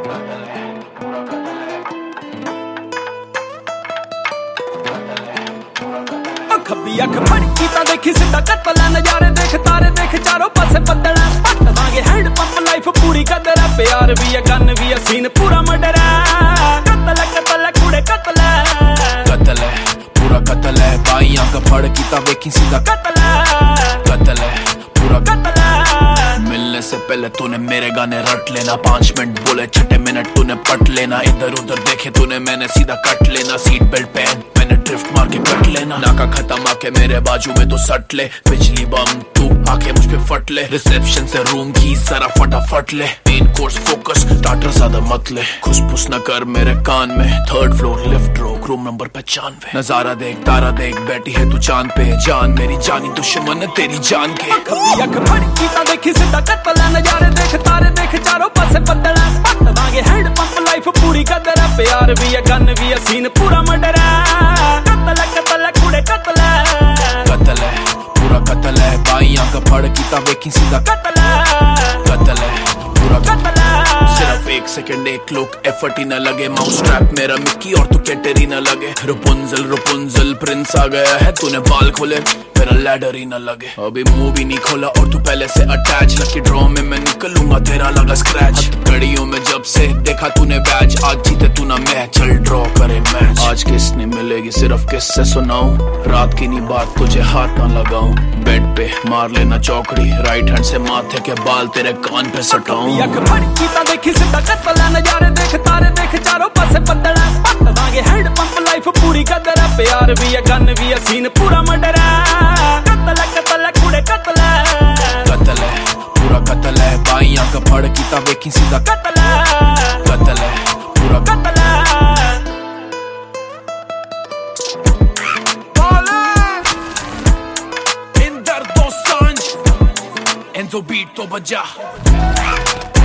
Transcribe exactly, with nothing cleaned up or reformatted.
खब्बी अख फड़की ता देखी सीधा कत्ल है, नजारे देख तारे देख चारों पासे बदल है। पट दांगे हैंड पंप लाइफ पूरी कदर है, प्यार भी है गन भी है सीन पूरा मर्डर है। कत्ल है कत्ल है कुड़े कत्ल है, कत्ल है पूरा कत्ल है। भाई अख फड़की ता देखी सीधा कत्ल है, कत्ल है पूरा कत्ल है। मिलने से पहले तूने मेरे गाने रट लेना, पांच मिनट बोले छठे मिनट तूने पट लेना। इधर उधर देखे तूने मैंने सीधा कट लेना, सीट बेल्ट पहन मैंने ड्रिफ्ट मार के कट लेना। नाका खत्म आके मेरे बाजू में तो सट ले, बिजली बम तू आके मुझ पे फट ले। रिसेप्शन से रूम की सारा फटाफट ले, मेन कोर्स फोकस स्टार्टर ज्यादा मत ले। खुसफुस न कर मेरे कान में, थर्ड फ्लोर लिफ्ट रोक रूम नंबर पचानवे। नजारा देख तारा देख बैठी है तू चांद पे, जान मेरी जानी दुश्मन है तेरी जान के। अख फड़की ता देखी सीधा कत्ल है, नजारे देख तारे देख चारों पासे बदल है। पट दांगे हैंड पंप लाइफ पूरी कदर है, प्यार भी है गन भी है सीन पूरा मर्डर है। कत्ल है कत्ल है कुड़े कत्ल है, कत्ल है पूरा कत्ल है। भाई अख फड़की ता देखी सीधा कत्ल है, कत्ल है पूरा कत्ल है। सिर्फ एक सेकंड एक लुक एफर्ट ही न लगे, माउस ट्रैप मेरा मिक्की और तू कैटेरी न लगे। रपुंजल रपुंजल प्रिंस आ गया है, तूने बाल खोले मेरा लैडर ही न लगे। अभी मुंह भी नहीं खोला और तू पहले से अटैच, लकी ड्रॉ में मैं निकलूंगा तेरा लगा स्क्रैच। घड़ियों में जब से देखा तूने बैच, आज जीते तू ना मैच, चल ड्रॉ करे मैच। आज किसने मिलेगी सिर्फ किससे सुनाऊं, रात की नहीं बात तुझे हाथ ना लगाऊं। बेड पे मार लेना चौकड़ी, राइट हैंड से माथे के बाल तेरे कान पे सटाऊं। अख फड़की ता देखी सीधा कत्ल है, नजारे देख तारे देख चारों पासे बदल है। पट दांगे हैंड पंप लाइफ पूरी कदर है, प्यार भी है गन भी है सीन पूरा मर्डर है। कत्ल है कत्ल है कुड़े कत्ल है, कत्ल है पूरा कत्ल है। भाई अख फड़की ता देखी सीधा कत्ल है, कत्ल है पूरा कत्ल है। इन दर्दों सांझ एंजो बीट तो बजा।